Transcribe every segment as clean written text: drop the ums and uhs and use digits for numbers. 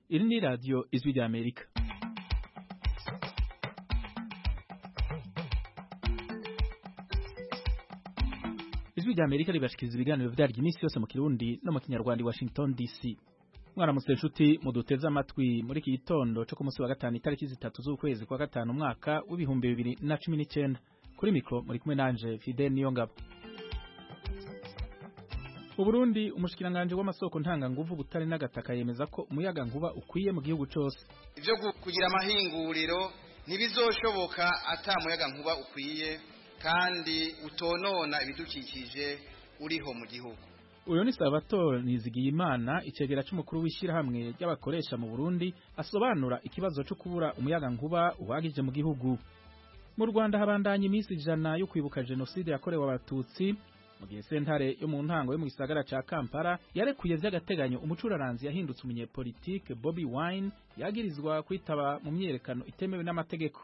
Iri ni radio Ijwi ry'Amerika. Ijwi ry'Amerika ribashikiriza ibiganiro vyaryo iminsi yose mu Kirundi no mu Kinyarwanda i Washington DC. Mwaramutse nshuti muduteze amatwi muri iki gitondo cyo ku munsi wa gatanu itariki 3 z'ukwezi kwa gatanu umwaka w'ibihumbi 2019. Kuri mikro muri kumwe nanje Fidel Niyongabo. Mu Burundi umushikiranganje w'amasoko ntanga nguvu butari n'agataka yemeza ko umuyaga nkuba ukwiye mu gihugu cyose. Ivyo kugira amahinguriro ntibizoshoboka ata muyaga nkuba ukwiye kandi utonona ibidukikije uriho mu gihugu. Uyo ni Salvatore Nizigiyimana icegera c'umukuru w'ishirahamwe ry'abakoresha mu Burundi asobanura ikibazo cyo kubura umuyaga nkuba uhagije mu gihugu. Mu Rwanda habandanye imisi 100 yo kwibuka genocide yakorewe abatutsi. Mu gihe sentare yo mu ntango yo mu gisagara ca Kampala yarekuye vy'agateganyo umucuraranzi yahindutse umunyepolitike Bobi Wine yagirizwa kwitaba mu myerekano itemewe n'amategeko.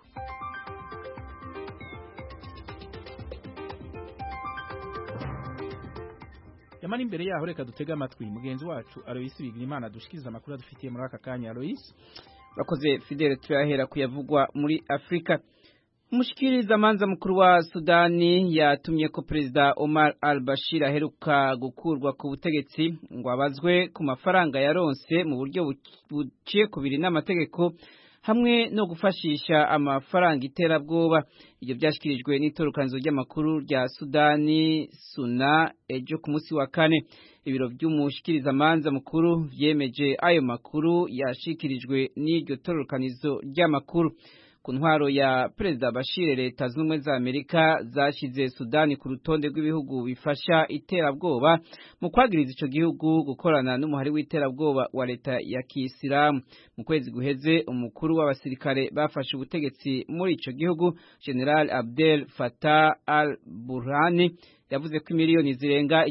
Yamani imbere yaho reka dutega amatwi mugenzi wacu Alois Bigirimana dushikiriza amakuru adufitiye muri aka kanya. Alois, bakoze Fidel, turahera kuyavugwa muri Afrika. Umushikiriza manza mukuru wa Sudani yatumye ko Perezida Omar al-Bashir aheruka gukurwa ku butegetsi ngo abazwe ku mafaranga yaronse mu buryo buciye kubiri n'amategeko hamwe no gufashisha amafaranga iterabwoba. Ibyo byashikirijwe n'itorokanzo ry'amakuru rya Sudani Suna ejo ku munsi wa kane. Ibiro by'umushikiriza manza mukuru vyemeje ayo makuru yashikirijwe n'iryo torokanizo ry'amakuru. Ku ntwaro ya Perezida Bashir, leta z'ubumwe za Amerika zashize Sudani ku rutonde rw'ibihugu bifasha iterabwoba mu kwagiriza ico gihugu gukorana n'umuhari w'iterabwoba wa leta ya Kisilamu. Mu kwezi guheze umukuru w'abasirikare bafashe ubutegetsi muri ico gihugu General Abdel Fattah al-Burhan yavuze ko miliyoni zirenga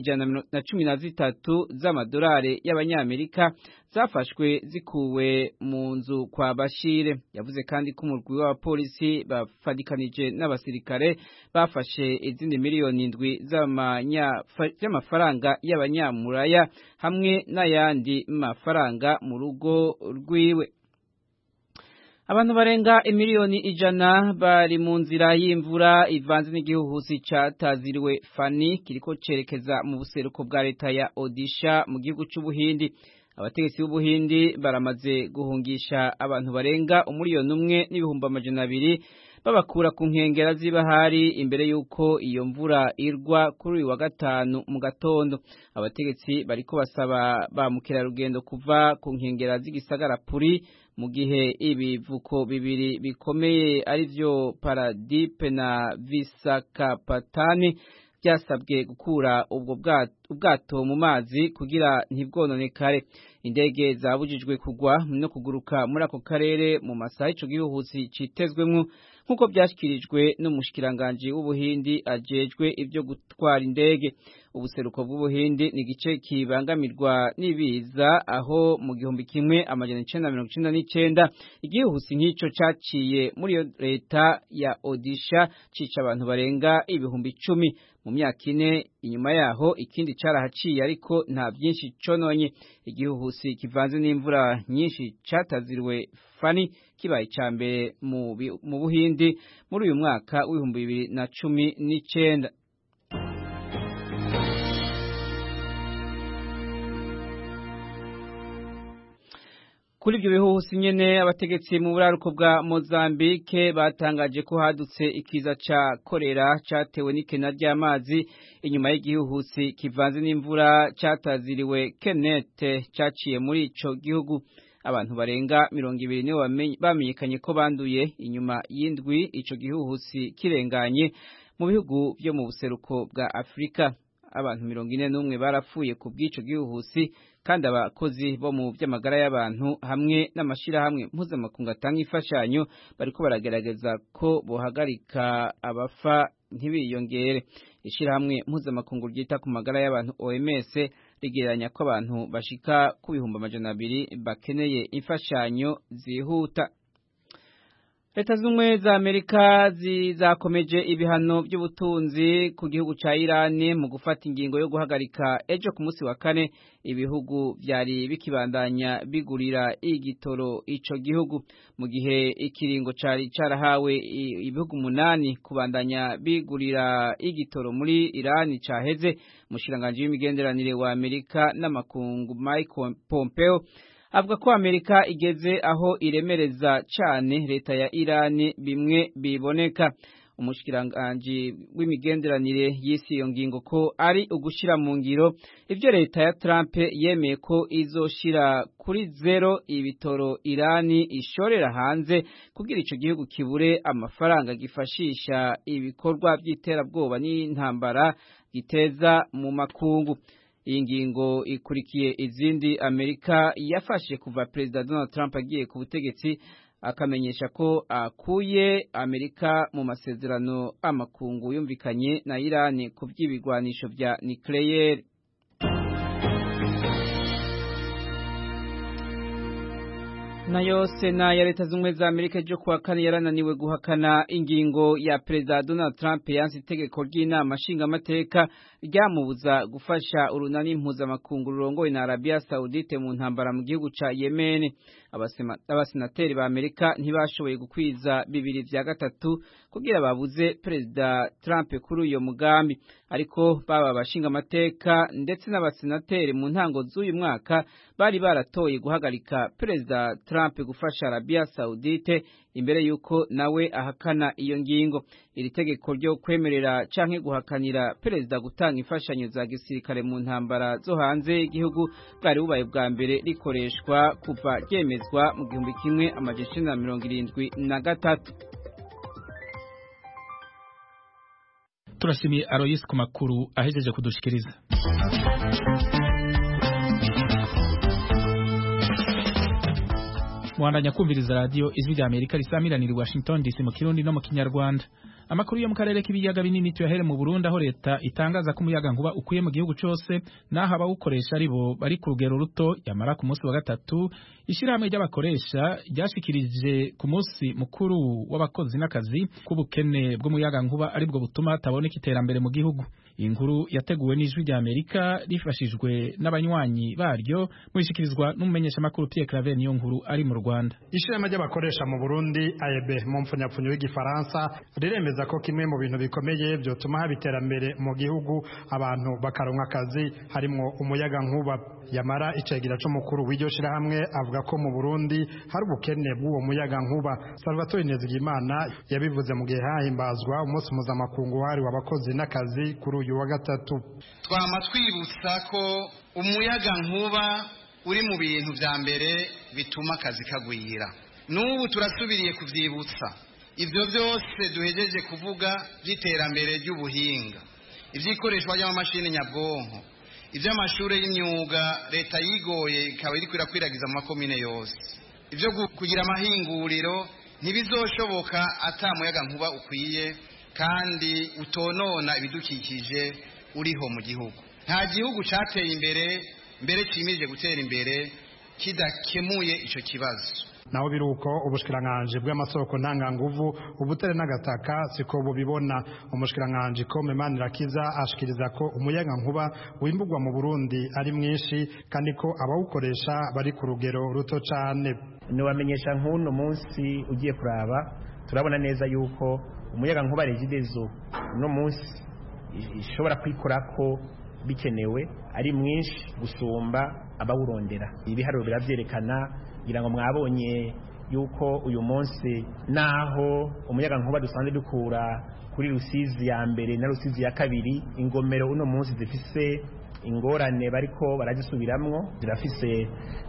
113 z'amadolari y'abanyamerika zafashwe zikuwe mu nzu kwa Bashir. Yavuze kandi ko umurwi w'abapolisi bafadikanije n'abasirikare bafashe izindi miliyoni 7 z'amafaranga y'abanyamuraya hamwe n'ayandi mafaranga mu rugo rwiwe. Abantu barenga miliyoni 100 bari mu nzira y'imvura ivanze n'igihuhusi cataziriwe Fani kiriko cerekeza mu buseruko bwa leta ya Odisha mu gihugu c'Ubuhindi. Abategetsi b'Ubuhindi baramaze guhungisha abantu barenga 1,200,000 babakura ku nkengera z'ibahari imbere yuko iyo mvura irwa kuri uyu wa gatanu mu gatondo. Abategetsi bariko basaba ba mukerarugendo kuva ku nkengera z'igisagara Puri mu gihe ibivuko bibiri bikomeye ari vyo Paradipe na Visakhapatnam byasabwe gukura ubwo ubwato mu mazi kugira ntibwononekare. Indege zabujijwe kugwa no kuguruka muri ako karere mu masaha ico gihuhusi citezwemwo nkuko byashikirijwe n'umushikiranganje w'Ubuhindi ajejwe ibyo gutwara indege. Ubuseruko bw'Ubuhindi ni gice kibangamirwa n'ibiza aho mu 1999 igihuhusi nk'ico caciye muri leta ya Odisha cica abantu barenga 10,000. Mu myaka 4 inyuma yaho ikindi carahaciye ariko nta byinshi cononye. Igihuhusi kivanze n'imvura nyinshi cataziriwe Fani kibaye cyambere mu Buhindi muri uyu mwaka w'2019. Kuri ibyo bihuhusi nyene abategetsi mu buraruko bwa Mozambique batangaje ko hadutse ikiza ca kolera catewe n'ikena ry'amazi inyuma y'igihuhusi kivanze n'imvura cataziriwe Kenneth caciye muri ico gihugu. Abantu barenga 20 nibo bamenyekanye ko banduye inyuma y'indwi ico gihuhusi kirenganye mu bihugu byo mu buseruko bwa Afrika. Abantu 41 barapfuye ku bw'ico gihuhusi kandi abakozi bo mu by'amagara y'abantu hamwe n'amashirahamwe mpuzamakungu atanga imfashanyo bariko baragerageza ko bohagarika abafa ntibiyongere. Ishirahamwe mpuzamakungu ryita ku magara y'abantu OMS rigereranya ko abantu bashika ku 200,000 bakeneye imfashanyo zihuta. Leta z'Ubumwe za Amerika zizakomeje ibihano by'ubutunzi ku gihugu ca Iran mu gufata ingingo yo guhagarika ejo ku munsi wa kane ibihugu byari bikibandanya bigurira igitoro ico gihugu mu gihe ikiringo cari carahawe ibihugu 8 kubandanya bigurira igitoro muri Iran caheze. Umushiranganje w'imigenderanire wa Amerika n'amakungu Mike Pompeo avuga ko Amerika igeze aho iremereza cyane leta ya Iran bimwe biboneka. Umushikiranganje w'imigenderanire y'isi iyo ngingo ko ari ugushira mu ngiro ivyo leta ya Trump yemeye ko izoshira kuri zero ibitoro Iran ishorera hanze kugira ico gihugu kibure amafaranga gifashisha ibikorwa by'iterabwoba n'intambara giteza mu makungu. Iyi ngingo ikurikiye izindi Amerika yafashe kuva President Donald Trump agiye ku butegetsi akamenyesha ko akuye Amerika mu masezerano amakungu yumvikanye na Iran ku by'ibigwanisho vya nucleaire. Nayo Sena ya Leta z'Ubumwe za Amerika ejo kuwa kane yarananiwe guhakana ingingo ya President Donald Trump yanse itegeko ry'inama nshingamateka ryamubuza gufasha urunani mpuzamakungu rurongowe na Arabia Saudite mu ntambara mu gihugu ca Yemen. Abasenateri ba Amerika ntibashoboye gukwiza 2/3 kugira babuze President Trump kuri uyo mugambi, ariko baba abashingamateka ndetse n'abasenateri mu ntango z'uyu mwaka bari baratoye guhagarika President Trump gufasha Arabia Saudite imbere yuko nawe ahakana iyo ngingo. Iri tegeko ryo kwemerera canke guhakanira President gutanga imfashanyo za gisirikare mu ntambara zo hanze y'igihugu bwari bubaye bwa mbere rikoreshwa kuva ryemezwa mu 1973. Turashimiye Aloyes ku makuru ahejeje kudushikiriza. Mwandanya kumviriza radio Ijwi rya Amerika risamiranira Washington DC mu Kirundi no mu Kinyarwanda. Amakuru yo mu karere k'ibiyaga binini tuyahere mu Burundi aho leta itangaza ko umuyaga nkuba ukuye mu gihugu cyose naho abawukoresha aribo bari ku rugero ruto. Yamara ku munsi wa gatatu ishirahamwe ry'abakoresha ryashikirije ku munsi mukuru w'abakozi n'akazi k'ubukene bw'umuyaga nkuba aribwo butuma taboneka iterambere mu gihugu. Inkuru yateguwe n'Ijwi rya Amerika rifashijwe n'abanywanyi baryo murishikirizwa n'umumenyesha makuru Pierre Claver niyo nkuru ari mu Rwanda. Ishirahamwe ry'abakoresha mu Burundi AEB mu mfunyapfunyo w'igifaransa riremeza ko kimwe mu bintu bikomeye byotuma haba iterambere mu gihugu abantu bakaronka akazi harimo umuyaga nkuba. Yamara icegera c'umukuru w'iryo shirahamwe avuga ko mu Burundi hari ubukene bw'uwo muyaga nkuba. Salvatore Nezigimana yabivuze mu gihe hahimbazwa umunsi mpuzamakungu wahariwe abakozi n'akazi kuri uyu wa gatatu. Twama twibutsa ko umuyaga nkuba uri mu bintu vya mbere bituma akazi kagwira. N'ubu turasubiriye kuvyibutsa. Ibyo byose duhejeje kuvuga by'iterambere ry'ubuhinga, ivyikoreshwa ry'amamashini nyabwonko, ivy'amashure y'imyuga leta yigoye ikaba iri kwirakwiragiza mu makomine yose. Ivyo kugira amahinguriro ntibizoshoboka atamuyaga nkuba ukwiye kandi utonona ibidukikije uriho mu gihugu. Nta gihugu cateye imbere mbere cimirije gutera imbere kidakemuye ico kibazo. Naho biruko ubushikiranganje bw'amasoko ntanganguvu ubutere n'agataka siko bubibona. Umushikiranganje Kome Manirakiza ashikiriza ko umuyaga nkuba wimbugwa mu Burundi ari mwinshi kandi ko abawukoresha bari ku rugero ruto cane. Ni wamenyesha nk'uno munsi ugiye kuraba turabona neza yuko umuyaga nkuba Regideso no munsi ishobora kwikorako bikenewe ari mwinshi gusumba abawurondera. Ibiharuro biravyerekana ngira ngo mwabonye yuko uyu munsi naho umuyaga nkuba dusanzwe dukura kuri Rusizi ya mbere na Rusizi ya kabiri, ingomero uno munsi zifise ingorane bariko barazisubiramwo, zirafise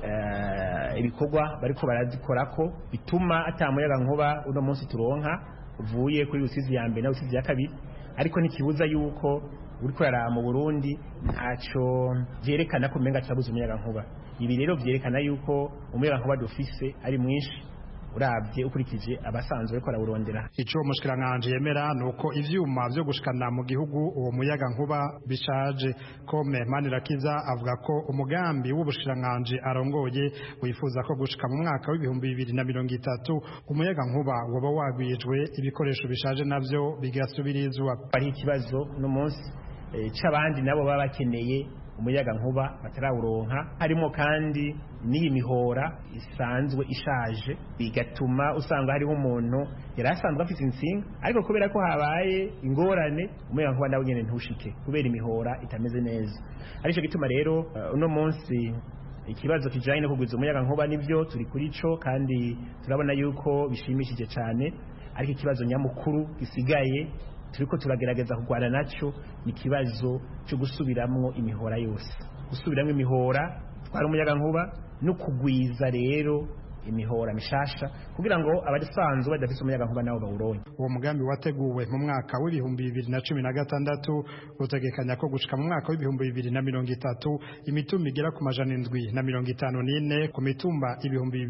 ibikorwa bariko barazikorako bituma atamuyaga nkuba uno munsi turonka uvuye kuri Rusizi ya mbere na Rusizi ya kabiri. Ariko ntikibuza yuko uriko yara mu Burundi ntaco vyerekana ko menga cyabuze umuyaga nkuba. Ibi rero vyerekana yuko umuyaga nkuba dufise ari mwinshi urabye ukurikije abasanzwe ko barawurondera. Ico umushikiranganje yemera nuko ivyuma vyo gushikana mu gihugu uwo muyaga nkuba bishaje. Kome Manirakiza avuga ko umugambi w'ubushikiranganje arongoye wifuza ko gushika mu mwaka w'ibihumbi 2030 umuyaga nkuba woba wagwijwe ibikoresho bishaje navyo bigasubirizwa. Ari ikibazo no munsi c'abandi nabo baba bakeneye umuyaga nkuba batarawuronka, harimo kandi n'iyi mihora isanzwe ishaje, bigatuma usanga hariho umuntu yari asanzwe afite insinga ariko kubera ko habaye ingorane umuyaga nkuba nawe nyene ntushike kubera imihora itameze neza. Arico gituma rero uno munsi ikibazo kijanye no kugwiza umuyaga nkuba nivyo turi kuri co kandi turabona yuko bishimishije cyane, ariko ikibazo nyamukuru gisigaye turiko turagerageza kugwana naco ni kibazo cyo gusubiramwo imihora yose, gusubiramwo imihora twara umuyaga nkuba no kugwiza rero imihora mishasha kugira ngo abadisanzwe badafise umuyaga nkuba nabo bawuronke. Uwo mugambi wateguwe mu mwaka w'ibihumbi 2016 utegekanya ko gushika mu mwaka w'ibihumbi 2030 imitumba igera ku 754 ku mitumba ibihumbi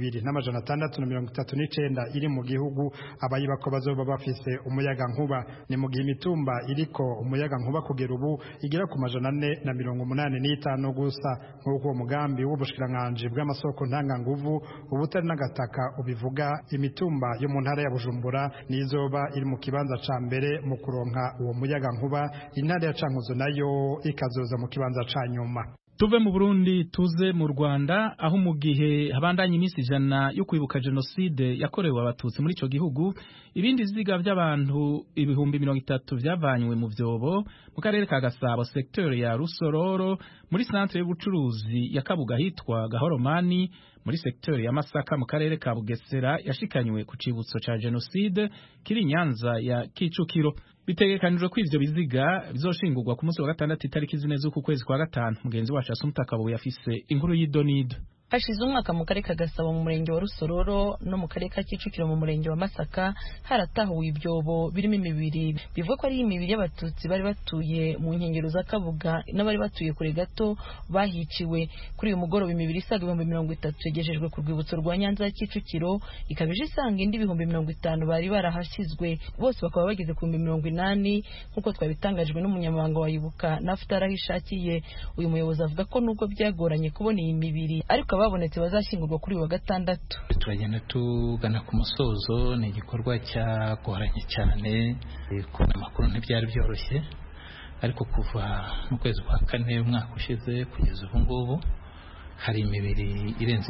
2639 iri mu gihugu abayiba ko bazoba bafise umuyaga nkuba. Ni mu gihe imitumba iriko umuyaga nkuba kugera ubu igera ku 485 gusa. Nk'uko uwo mugambi w'ubushikiranganje bw'amasoko ntanganguvu ubutari n'agataka ubivuga, imitumba yo mu ntara ya Bujumbura nizoba iri mu kibanza ca mbere mu kuronka uwo muyaga nkuba, intara ya Cankuzo nayo ikazoza mu kibanza ca nyuma. Tuve mu Burundi tuze mu Rwanda aho mu gihe habandanye iminsi 100 yo kwibuka genocide yakorewe abatutsi muri ico gihugu, ibindi ziga by'abantu ibihumbi 30 byavanywe mu vyobo mu karere ka Gasabo secteur ya Rusororo muri centre y'ubucuruzi ya Kabuga hitwa Gahoromani muri secteur ya Masaka mu karere ka Bugesera yashikanywe ku cibutso ca genocide kiri Nyanza ya Kicukiro. Bitegekanijwe ko ivyo biziga bizoshingurwa ku munsi wa gatandatu itariki 4 z'uku kwezi kwa gatanu. Mugenzi wacu Asumtakabo yafise inkuru y'idonido. Hashize umwaka mu karere ka Gasabo mu murenge wa Rusororo no mu karere ka Kicukiro mu murenge wa Masaka haratahuwe ibyobo birimo imibiri bivuga ko ari imibiri y'abatutsi bari batuye mu nkengero za Kabuga n'abari batuye kure gato bahiciwe. Kuri uyu mugoroba imibiri isaga 30 yagejejwe ku rwibutso rwa Nyanza ya Kicukiro, ikabije isanga indi 50 bari barahashyizwe, bose bakaba bageze ku 80 nkuko twabitangajwe n'umunyamabanga wa Ibuka Naftara hishakiye. Uyu muyobozi avuga ko nubwo byagoranye kubona iyi mibiri ariko babonetse bazashyingurwa kuri wa gatandatu. Turagenda tugana ku musozo, ni igikorwa cyagoranye cyane, ko amakuru ntibyari byoroshye, ariko kuva mu kwezi kwa 4 umwaka ushize kugeza ubu ngubu hari imibiri irenze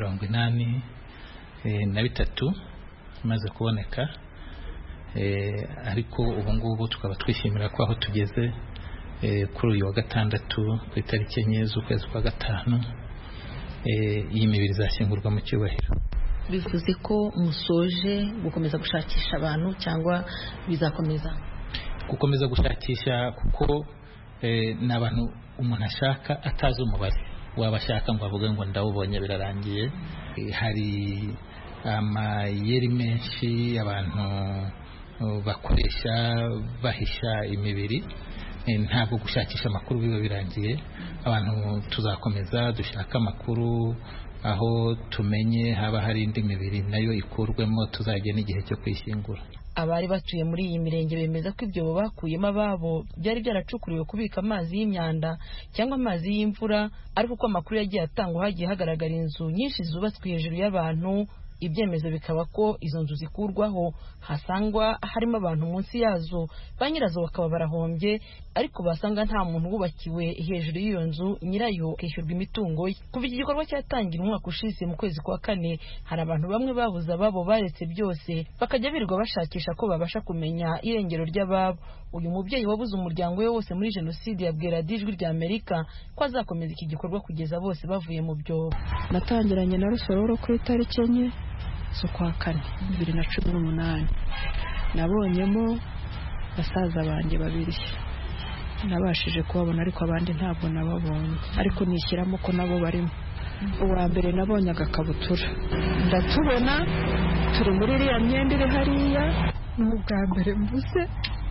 83 imaze kuboneka, ariko ubu ngubu tukaba twishimira ko aho tugeze kuri uyu wa gatandatu ku itariki 4 z'ukwezi kwa gatanu iyi mibiri zashyingurwa mu cyubahiro. Bivuze ko musoje gukomeza gushakisha abantu cyangwa bizakomeza gukomeza gushakisha, kuko n'abantu umuntu ashaka atazi umubare wabashaka ngo avuge ngo ndawubonye birarangiye. Hari amayeri menshi abantu bakoresha bahisha imibiri, ntabwo gushakisha amakuru biba birangiye. Abantu tuzakomeza dushaka amakuru, aho tumenye haba hari indi mibiri nayo ikurwemo tuzajya n'igihe cyo kwishyingura. Abari batuye muri iyi mirenge bemeza ko ibyo bakuyemo ababo byari byaracukuriwe kubika amazi y'imyanda cyangwa amazi y'imvura, ariko uko amakuru yagiye atangwa hagiye hagaragara inzu nyinshi zubatswe hejuru y'abantu. Ibyemezo bikaba ko izo nzu zikurwaho hasangwa harimo abantu munsi yazo, ba nyirazo bakaba barahombye, ariko basanga nta muntu wubakiwe hejuru y'iyo nzu, nyirayo kishyurwa imitungo ye. Kuva iki gikorwa cyatangira umwaka ushize mu kwezi kwa 4 hari abantu bamwe babuza ababo baretse byose bakajya birirwa bashakisha ko babasha kumenya irengero ry'ababo. Uyu mubyeyi wabuze umuryango we wose muri genocide yabwira Ijwi rya Amerika ko azakomeza iki gikorwa kugeza bose bavuye mu byobo. Natangiranye na Rusororo kuri tariki 4 z'ukwa 4 2018. Nabonyemo basaza banjye babiri, nabashije kubabona ariko abandi ntabwo nababonye, ariko nishyiramo ko nabo barimo. Uwa mbere nabonye agakabutura, ndatubona turi muri iriya myenda iri hariya. N'ubwa mbere mvuze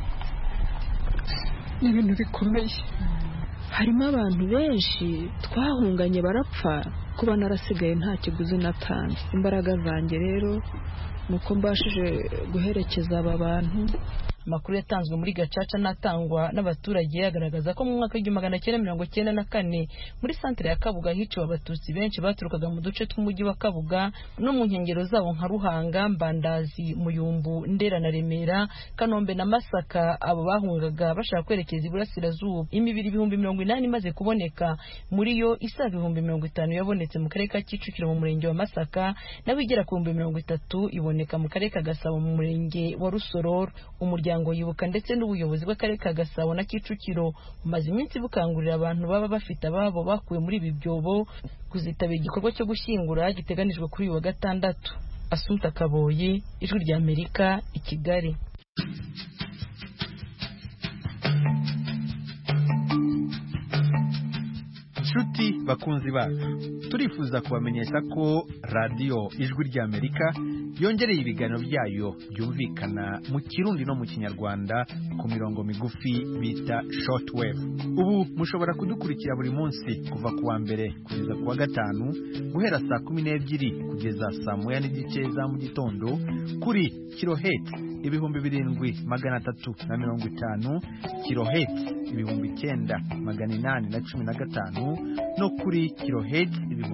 ni ibintu bikomeye. Harimo abantu benshi twahunganye barapfa, kuba narasigaye nta kiguzi natanze. Imbaraga zanjye rero nuko mbashije guherekeza aba bantu. Amakuru yatanzwe muri Gacaca natangwa n'abaturage yagaragaza ko mu mwaka w'1994 muri santere ya Kabuga hiciwe abatutsi benshi baturukaga mu duce tw'umujyi wa Kabuga no mu nkengero zabo nka Ruhanga, Mbandazi, Muyumbu, Ndera na Remera, Kanombe na Masaka. Abo bahungaga bashaka kwerekeza iburasirazuba. Imibiri 80,000 imaze kuboneka, muri yo isaga 50,000 yabonetse mu karere ka Kicukiro mu murenge wa Masaka, naho igera ku 30,000 iboneka mu karere ka Gasabo mu murenge wa Rusororo. Umuryango Yibuka ndetse n'ubuyobozi bw'akarere ka Gasabo na Kicukiro umaze iminsi bukangurira abantu baba bafite ababo bakuwe muri ibi byobo kuzitabira igikorwa cyo gushyingura giteganijwe kuri uyu wa gatandatu. Asumta Kaboyi, Ijwi rya Amerika, i Kigali. Nshuti bakunzi bacu, turifuza kubamenyesha ko radio Ijwi rya Amerika yongereye ibiganiro byayo byumvikana mu Kirundi no mu Kinyarwanda ku mirongo migufi bita shortwave. Ubu mushobora kudukurikira buri munsi kuva kuwa mbere kugeza kuwa gatanu guhera saa 12 kugeza saa 1:30 za mu gitondo kuri kilohertz 7,350, kilohertz 9,815 no kuri kilohertz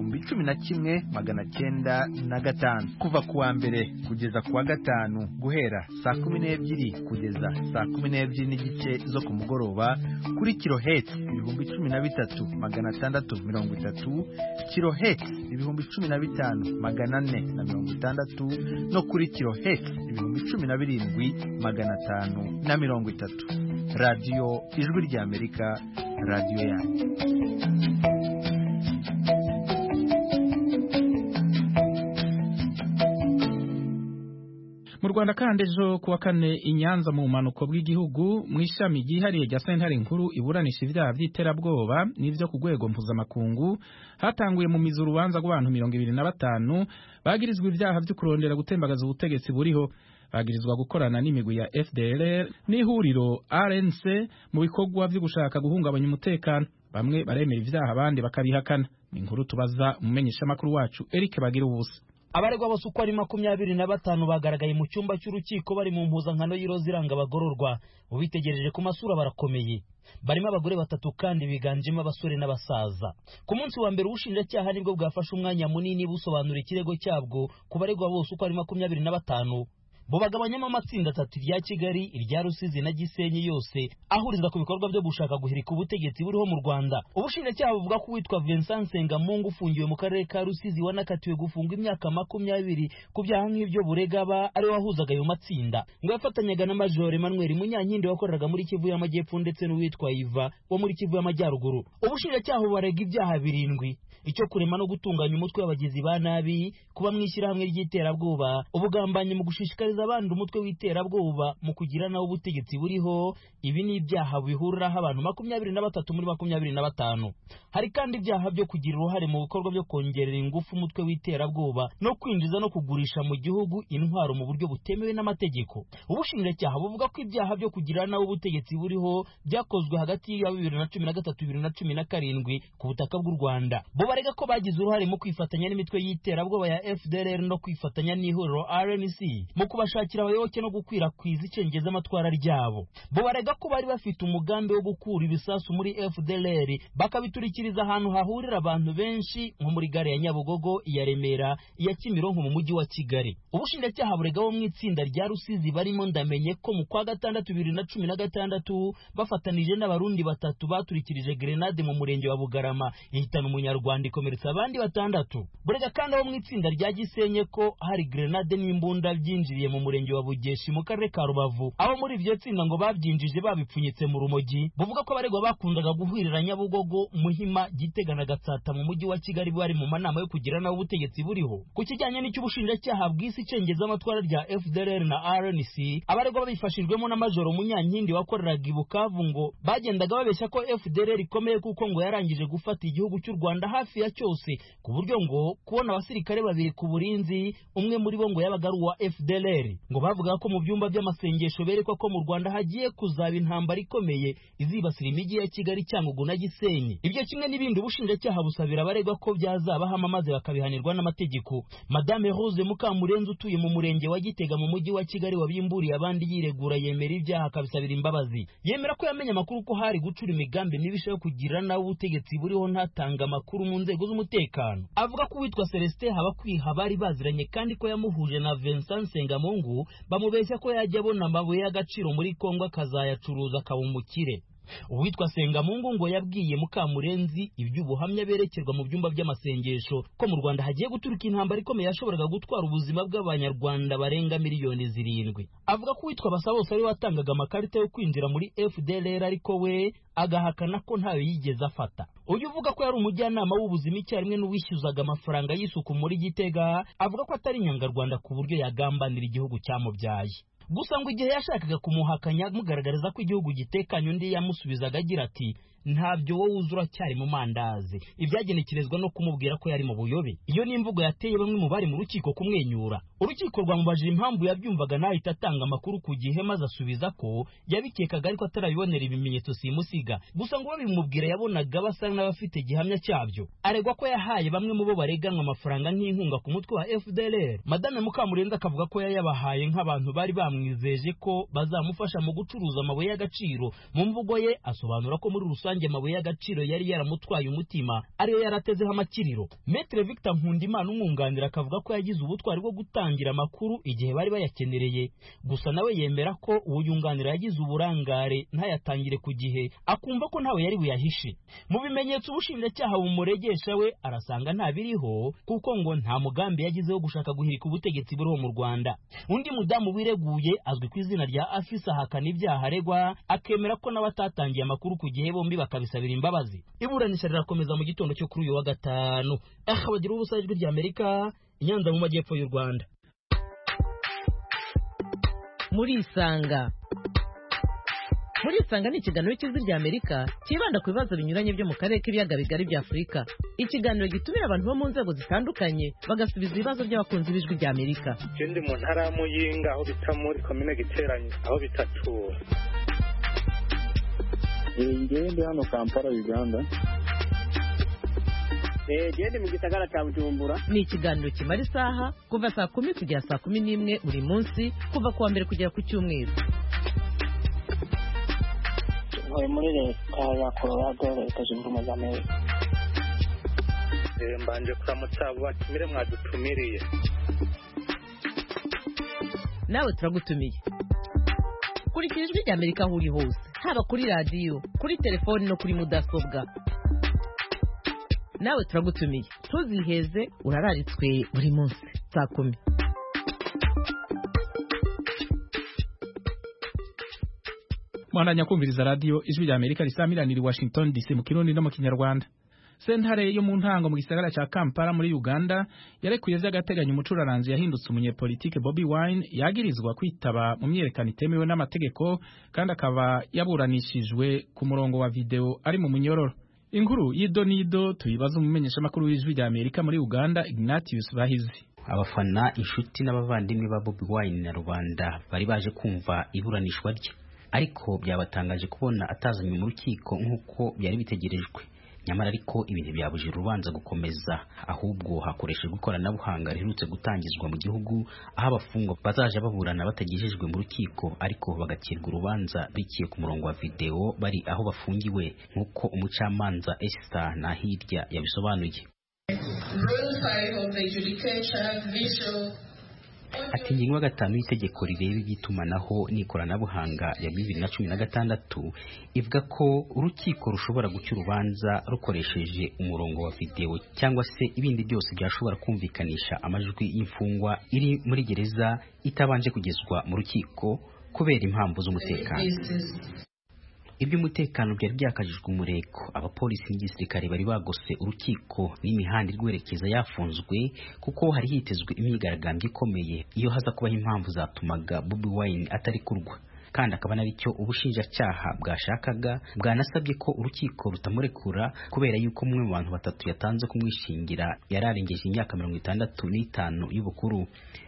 11,905 kuva kuwa mbere kugeza kuwa gatanu guhera saa 12 kugeza saa 12 n'igice zo ku mugoroba kuri kilohertz 13,630, kilohertz 15,460 no kuri kilohertz 17,530. Radio Ijwi rya Amerika, radio yanyu. Mu Rwanda kandi ejo kuwa kane i Nyanza mu manuko bw'igihugu mu ishami ryihariye rya sentare nkuru iburanisha ibyaha by'iterabwoba n'ivyo ku rwego mpuzamakungu hatanguye mu mizi urubanza rw'abantu 25 bagirizwa ibyaha byo kurondera gutembagaza ubutegetsi buriho. Bagirizwa gukorana n'imigwi ya FDLR n'ihuriro RNC mu bikorwa byo gushaka guhungabanya umutekano. Bamwe baremera ibyaha abandi bakabihakana. Ni inkuru tubaza umumenyesha makuru wacu Eric Bagira ubusa. Abaregwa bose uko ari 25 bagaragaye mu cyumba cy'urukiko bari mu mpuzankano y'iroza iranga abagororwa. Ubitegereje ku masura barakomeye. Barimo abagore 3 kandi biganjemo abasore n'abasaza. Ku munsi wa mbere ubushinjacyaha nibwo bwafashe umwanya munini busobanura ikirego cyabwo ku baregwa bose uko ari 25. Bo bagabanyamo amatsinda 3 rya Kigali, irya Rusizi na Gisenyi yose ahuriza ku bikorwa byo gushaka guhirika ubutegetsi buriho mu Rwanda. Ubushinjacyaha buvuga ko witwa Vincent Sengamungu ufungiwe mu karere ka Rusizi wanakatiwe gufungwa imyaka 20 ku byaha nk'ibyo buregaba ari wahuzaga ayo matsinda. Ngo yafatanyaga na Major Emmanuel Munyankindi wakoreraga muri Kivu y'Amajyepfo ndetse n'uwitwa Iva wo muri Kivu y'Amajyaruguru. Ubushinjacyaha barega ibyaha 7: icyo kurema no gutunganya umutwe w'abagizi ba nabi, kuba mwishyira hamwe ry'iterabwoba, ubugambanyi mu gushishikariza abandi umutwe w'iterabwoba mu kugira nawo ubutegetsi buriho. Ibi ni ibyaha bihuriraho abantu 23 muri 25. Hari kandi ibyaha byo kugira uruhare mu bikorwa byo kongerera ingufu umutwe w'iterabwoba no kwinjiza no kugurisha mu gihugu intwaro mu buryo butemewe n'amategeko. Ubushinjacyaha buvuga ko ibyaha byo kugira nawo ubutegetsi buriho byakozwe hagati ya 2013-2017 ku butaka bw'u Rwanda. Barega ko bagize uruhare mu kwifatanya n'imitwe y'iterabwoba ya FDLR no kwifatanya n'ihuriro RNC mu kubashakira abayoboke no gukwirakwiza icengeza amatwara ryabo. Barega ko bari bafite umugambi wo gukura ibisasu muri FDLR bakabiturikiriza ahantu hahurira abantu benshi nko muri gare ya Nyabugogo, iya Remera, iya Kimironko mu mujyi wa Kigali. Ubushinjacyaha burega bo mu itsinda rya Rusizi barimo Ndamenye ko mu kwa gatandatu 2016 bafatanije n'abarundi 3 baturikirije grenade mu murenge wa Bugarama ihitana umunyarwanda ikomeretsa abandi 6. Burega kandi abo mu itsinda rya Gisenye ko hari grenade n'imbunda byinjiriye mu murenge wa Bugeshi mu karere ka Rubavu. Abo muri ivyo tsinda ngo babyinjije babipfunyitse mu rumogi. Buvuga ko abaregwa bakundaga guhwirira Nyabugogo, Muhima, Gitega na Gatsata mu mujyi wa Kigali bari mu manama yo kugira nawo ubutegetsi buriho. Ku kijyanye n'icyo ubushinjacyaha bw'isi cengeza amatwara rya FDLR na RNC, abaregwa babifashijwemo na Major Munyankindi wakoreraga i Bukavu ngo bagendaga babeshya ko FDLR ikomeye kuko ngo yarangije gufata igihugu cy'u Rwanda hafi ya cyose, ku buryo ngo kubona abasirikare 2 ku burinzi, umwe muri bo ngo yabaga ari uwa FDLR. FDLR ngo bavuga ko mu byumba by'amasengesho berekwa ko mu Rwanda hagiye kuzaba intambara ikomeye izibasira imijyi ya Kigali, Cyangugu na Gisenyi. Ibyo kimwe n'ibindi ubushinjacyaha busabira abaregwa ko byazabahama maze bakabihanirwa n'amategeko. Madame Rose Mukamurenzi utuye mu murenge wa Gitega mu mujyi wa Kigali wabimburiye abandi yiregura yemera ibyaha akabisabira imbabazi. Yemera ko yamenye amakuru ko hari gucura imigambi mibisha yo kugira nawe ubutegetsi buriho ntatanga amakuru mu nzego z'umutekano. Avuga ko witwa Celestin Habakwiha bari baziranye kandi ko yamuhuje na Vincent Sengamungu bamubeshya ko yajya abona amabuye y'agaciro muri Kongo akazayacuruza akaba umukire. Uwitwa Sengamungu ngo yabwiye Mukamurenzi iby'ubuhamya berekerwa mu byumba by'amasengesho ko mu Rwanda hagiye guturuka intambara ikomeye yashoboraga gutwara ubuzima bw'abanyarwanda barenga miliyoni 7. Avuga ko uwitwa Basabose ari watangaga amakarita yo kwinjira muri FDLR ariko we agahakana ko ntayo yigeze afata. Uyu uvuga ko yari umujyanama w'ubuzima icyarimwe n'uwishyuzaga amafaranga y'isuku muri Gitega avuga ko atari inyangarwanda ku buryo yagambanira igihugu cyamubyaye. Gusa ngo igihe yashakaga kumuhakanya mugaragariza ko igihugu gitekanye, undi yamusubizaga agira ati ntabyo wowe uzura cyari mu mandazi. Ibyagenekerezwa no kumubwira ko yari mu buyobe. Iyo ni imvugo yateye bamwe mu bari mu rukiko kumwenyura. Urukiko rwamubajije impamvu yabyumvaga nahita atanga amakuru ku gihe maze asubiza ko yabikekaga ariko atarabibonera ibimenyetso simusiga. Gusa ngo babimubwira yabonaga basa n'abafite gihamya cyabyo. Aregwa ko yahaye bamwe mu bo bareganwa amafaranga nk'inkunga ku mutwe wa FDLR. Madame Mukamurenzi akavuga ko yayabahaye nk'abantu bari bamwizeje ko bazamufasha mu gucuruza amabuye y'agaciro. Mu mvugo ye asobanura ko muri rusange amabuye y'agaciro yari yaramutwaye umutima ariyo yaratezeho amakiriro. Maître Victor Nkundimana umwunganira akavuga ko yagize ubutwari bwo gutangira amakuru igihe bari bayakenereye. Gusa nawe yemera ko uwo yunganira yagize uburangare ntayatangire ku gihe akumva ko ntawe yari buyahishe. Mu bimenyetso ubushinjacyaha bumuregesha we arasanga nta biriho kuko ngo nta mugambi yagizeho gushaka guhirika ubutegetsi buriho mu Rwanda. Undi mudamu wireguye azwi ku izina rya Afisa ahakana ibyaha aregwa akemera ko nawe atatangiye amakuru ku gihe bombi bakabisabira imbabazi. Iburanisha rirakomeza mu gitondo cyo kuri uyu wa gatanu. Bagira ubusa ijwi rya Amerika Inyanza mu majyepfo y'u Rwanda. Muri Isanga ni ikiganiro cy'ijwi rya Amerika kibanda ku bibazo binyuranye byo mu karere k'ibiyaga bigari bya Afurika. Ikiganiro gitumira abantu bo mu nzego zitandukanye bagasubiza ibibazo by'abakunzi b'ijwi rya Amerika. Ikindi mu ntara ya Muyinga aho bita muri komine Giteranye aho bitatura. Ngende hano Kampala Uganda. Gende mu gisagara cya Bujumbura. Ni ikiganiro kimara isaha kuva saa 10 kugera saa 11 buri munsi kuva kuwa mbere kugera ku cyumweru. Muri leta ya Colorado leta zunze ubumwe za Amerika. Mbanje kuramutsa batumire mwadutumiriye. Nawe turagutumiye. Kurikira ijwi rya Amerika aho uri hose, haba kuri radio, kuri telefoni no kuri mudasobwa. Nawe turagutumiye. Tuziheze urararitswe buri munsi saa 10. Mwana kumviriza radio ijwi rya Amerika risamiranira Washington DC mu Kirundi no mu Kinyarwanda. Sentare yo mu ntango mu gisagara ca Kampala muri Uganda yarekuye vy'agateganyo umucuraranzi yahindutse umunyepolitike Bobi Wine yagirizwa kwitaba mu myerekano itemewe n'amategeko kandi akaba yaburanishijwe ku murongo wa video ari mu munyororo. Inkuru y'idonido tuyibaza umumenyesha makuru w'ijwi rya Amerika muri Uganda Ignatius Bahizi. Abafana, inshuti n'abavandimwe ba Bobi Wine na rubanda bari baje kumva iburanishwa rye, ariko byabatangaje kubona atazanywe mu rukiko nk'uko byari bitegerejwe. Nyamara ariko ibintu byabujije urubanza gukomeza, ahubwo hakoreshejwe ikoranabuhanga riherutse gutangizwa mu gihugu aho abafungwa bazaje baburana batagejejwe mu rukiko ariko bagakirwa urubanza bikiye ku murongo wa video bari aho bafungiwe, nk'uko umucamanza Esther Nahirya yabisobanuye. Ati ingingo ya 5 y'itegeko rireba iby'itumanaho n'ikoranabuhanga ya 2016 ivuga ko urukiko rushobora guca urubanza rukoresheje umurongo wa video cyangwa se ibindi byose byashobora kumvikanisha amajwi y'imfungwa iri muri gereza itabanje kugezwa mu rukiko kubera impamvu z'umutekano. Iby'umutekano byari byakajijwe umurego, abapolisi n'igisirikare bari bagose urukiko n'imihanda irwerekeza yafunzwe kuko hari hitezwe imyigaragambyo ikomeye iyo haza kubaho impamvu zatumaga Bobi Wine atari kurwa, kandi akaba naricyo ubushinjacyaha bwashakaga. Bwanasabye ko urukiko rutamurekura kubera yuko umwe mu bantu batatu yatanze kumwishingira yararengeje imyaka 65 y'ubukuru.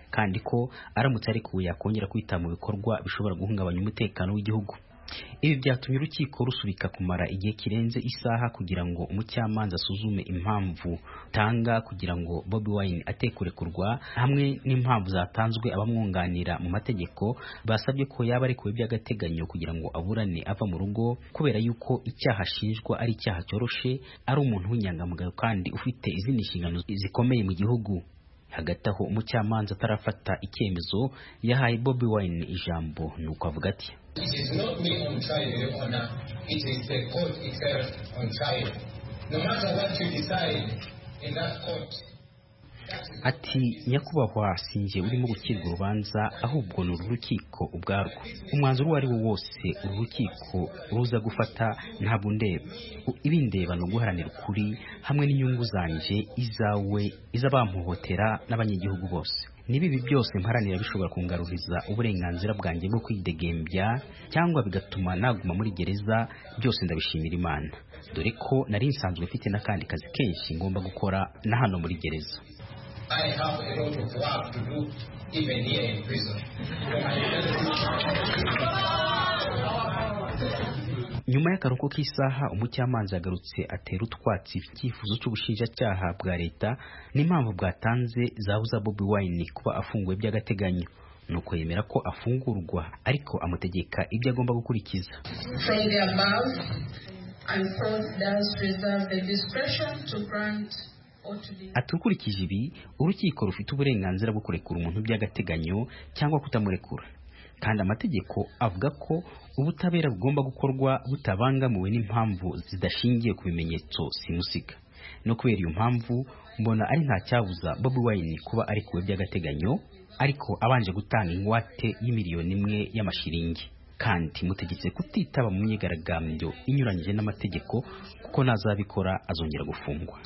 kandi ko aramutse arekuwe yakongera kwita mu bikorwa bishobora guhungabanya umutekano w'igihugu. Ibi byatumye urukiko rusubika kumara igihe kirenze isaha kugira ngo umucamanza asuzume impamvu tanga kugira ngo Bobi Wine atekurekurwa, hamwe n'impamvu zatanzwe abamwunganira mu mategeko basabye ko yaba arekuwe by'agateganyo kugira ngo aburane ava mu rugo, kubera yuko icyaha ashinjwa ari icyaha cyoroshe, ari umuntu w'inyangamugayo kandi ufite izindi nshingano zikomeye mu gihugu. Hagati aho umucamanza atarafata icyemezo yahaye Bobi Wine ijambo, nuko avuga ati: It is not me on trial, Your Honor. It is the court itself on trial. No matter what you decide in that court. Ati nyakubahwa sinjye urimo gukirwa urubanza, ahubwo ni urukiko ubwarwo. Umwanzuro uwo ari wo wose urukiko ruza gufata ntabwo ndeba. Ibindeba no guharanira ukuri hamwe n'inyungu zanje, izawe, iz'abampohotera n'abanyagihugu bose. Nibibi byose mparanira bishobora kungaruriza uburenganzira bwanjye bwo kwidegembya cyangwa bigatuma naguma muri gereza, byose ndabishimira Imana, dore ko nari nsanzwe mfite n'akandi kazi kenshi ngomba gukora na hano muri gereza. I have a lot of work to do even here in prison. Nyuma y'akaruhuko k'isaha umucamanza yagarutse atera utwatsi icyifuzo cy'ubushinjacyaha bwa leta n'impamvu bwatanze zabuza Bobi Wine kuba afunguwe by'agateganyo, nuko yemera ko afungurwa ariko amutegeka ibyo agomba gukurikiza. From the above, and court does reserve the discretion to grant. Atukurikije ibi, urukiko rufite uburenganzira bwo kurekura umuntu by'agateganyo cyangwa kutamurekura, kandi amategeko avuga ko ubutabera bugomba gukorwa butabangamiwe n'impamvu zidashingiye ku bimenyetso simusiga. No kubera iyo mpamvu mbona ari nta cyabuza Bobi Wine kuba arekuwe by'agateganyo, ariko abanje gutanga ingwate y'imiliyoni 1 y'amashiringi, kandi mutegetse kutitaba mu myigaragambyo inyuranyije n'amategeko, kuko nazabikora azongera gufungwa.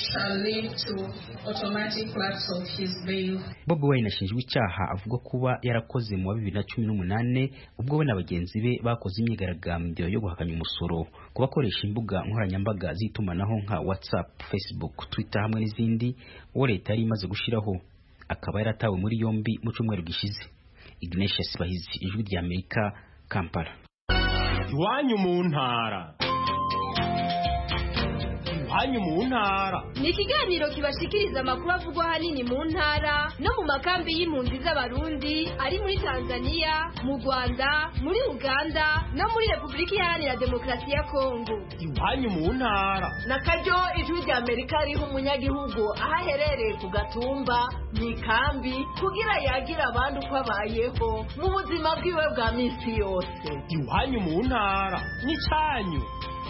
Bobi Wine ashinjwa icyaha avuga kuba yarakoze mu 2018 ubwo we na bagenzi be bakoze imyigaragambyo yo guhakanya umusoro ku bakoresha imbuga nkoranyambaga z'itumanaho nka WhatsApp, Facebook, Twitter hamwe n'izindi, uwo leta yari imaze gushiraho. Akaba yaratawe muri yombi mu cyumweru gishize. Ignatius Bahizi, Ijwi ry'Amerika, Kampala. Iwanyu mu ntara. Iwanyu mu ntara. Ni ikiganiro kibashikiriza amakuru avugwa hanini mu ntara no mu makambi y'impunzi z'Abarundi ari muri Tanzania, mu Rwanda, muri Uganda no muri Repubulika Iharanira Demokarasi ya Kongo. Iwanyu mu ntara. Nakaryo Ijwi ry'Amerika riha umunyagihugu aho aherereye ku gatumba mu ikambi kugira yagira abandi uko abayeho mu buzima bwiwe bwa misi yose. Iwanyu mu ntara ni cyanyu.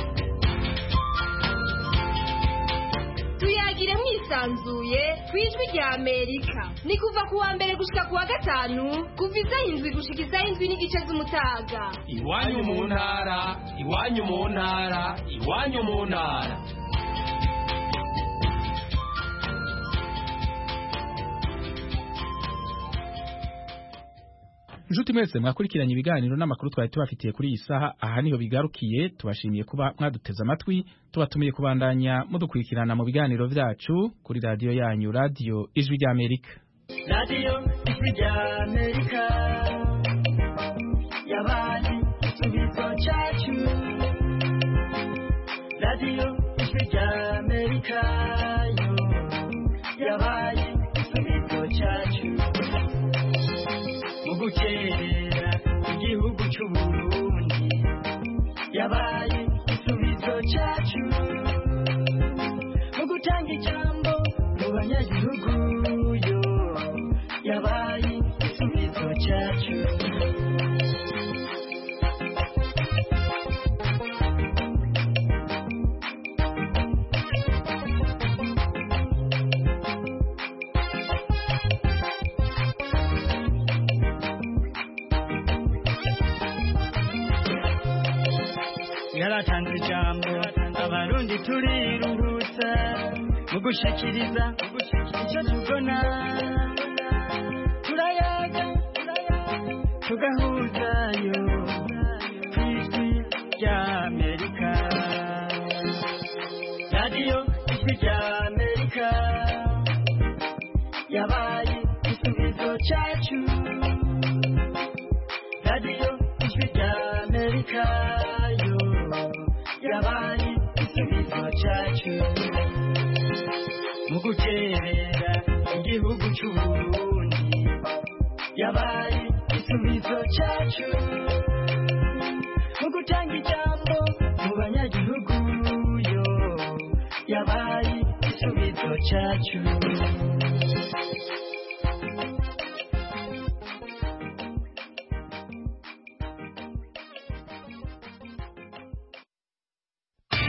Tuyagire mwisanzuye kwijwi rya Amerika. Ni kuva kuwa mbere gushika kuwa gatanu, kuva isaha 7 gushika isaha 7:30 z'umutaga. Iwanyu mu ntara, iwanyu mu ntara, iwanyu mu ntara. Njuti mwese mwakurikiranye ibiganiro n'amakuru twari tubafitiye kuri iyi saha, aha niho bigarukiye. Tubashimiye kuba mwaduteze amatwi, tubatumiye kubandanya mudukurikirana mu biganiro vyacu kuri radio yanyu, Radio Ijwi ry'Amerika. Radio Ijwi ry'Amerika yabaye igisubizo cyacu. Radio Ijwi ry'Amerika yabaye igisubizo cyacu. Mugukerera igihugu cy'u Burundi yabaye igisubizo cyacu. Mugutanga ijambo mu banyagihugu yo yabaye igisubizo cyacu. Yaratanze ijambo Abarundi turiruhutsa mugushikiriza icyo tubona, turayaga tugahuzayo kw'Ijwi ry'Amerika. Radio Ijwi ry'Amerika yabaye igisubizo cyacu radiyo ijwi ry'Amerika yo yabaye igisubizo cyacu mu guterera igihugu cy'u Burundi yabaye igisubizo cyacu mu gutanga ijambo mu banyagihugu yo yabaye igisubizo cyacu